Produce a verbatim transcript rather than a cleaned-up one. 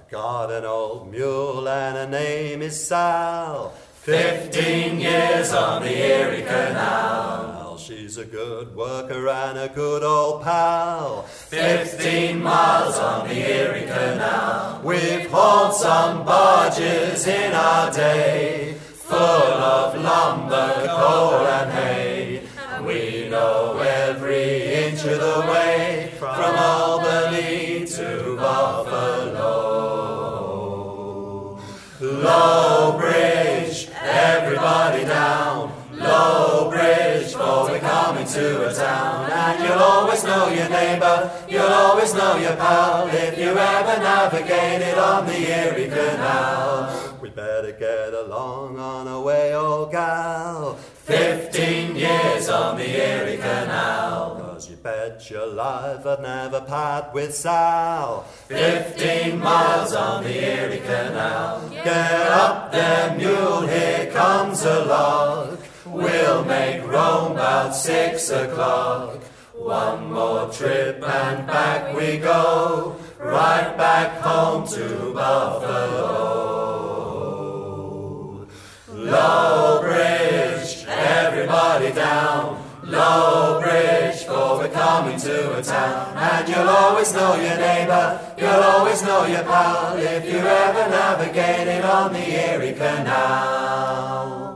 got an old mule and her name is Sal. Fifteen years on the Erie Canal. She's a good worker and a good old pal. Fifteen miles on the Erie Canal. We've hauled some barges in our day, full of lumber, coal and hay. And we know every inch of the way from Albany to Buffalo. Low Bridge, everybody down. Low Bridge, for we're coming to a town. And you'll always know your neighbour, you'll always know your pal, if you ever navigated on the Erie Canal. We better get along on our way, old gal. Fifteen years on the Erie Canal. Cause you bet your life I'd never part with Sal. Fifteen miles on the Erie Canal. Get up there, mule, here comes a log. We'll make Rome about six o'clock. One more trip and back we go, right back home to Buffalo. Low Bridge, everybody down. Low Bridge, for we're coming to a town. And you'll always know your neighbour, you'll always know your pal, if you ever navigated on the Erie Canal.